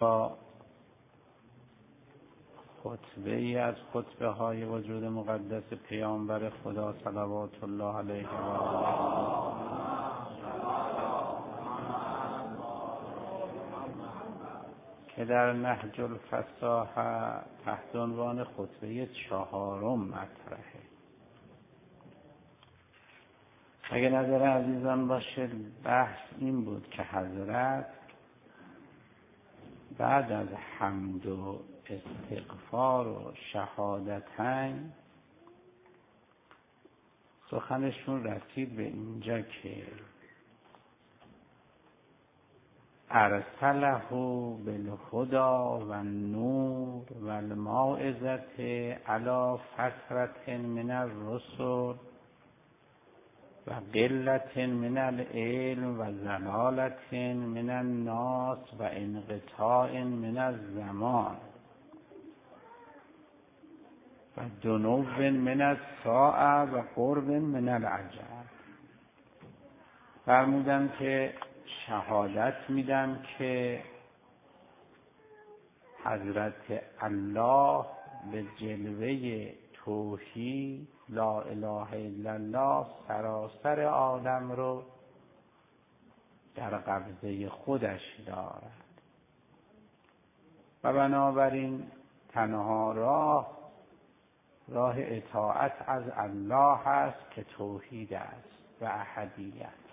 خطبه ای از خطبه های وجود مقدس پیامبر خدا صلوات الله علیه و آله که در نهج الفصاحه تحت عنوان خطبه 4 مطرحه. اگه نظر عزیزان باشه، بحث این بود که حضرت بعد از حمد و استغفار و شهادتین سخنشون رسید به اینجا که ارسله بالهدی و النور و الموعظة علی فترة من الرسل و قلة من العلم و ضلالة من الناس و انقطاع من الزمان و دنو من الساعة و قرب من العجل. فرمودن که شهادت میدم که حضرت الله به جلوه توحید لا اله الا الله سراسر عالم رو در قبضه خودش دارد و بنابراین تنها راه اطاعت از الله است که توحید است و احدیت.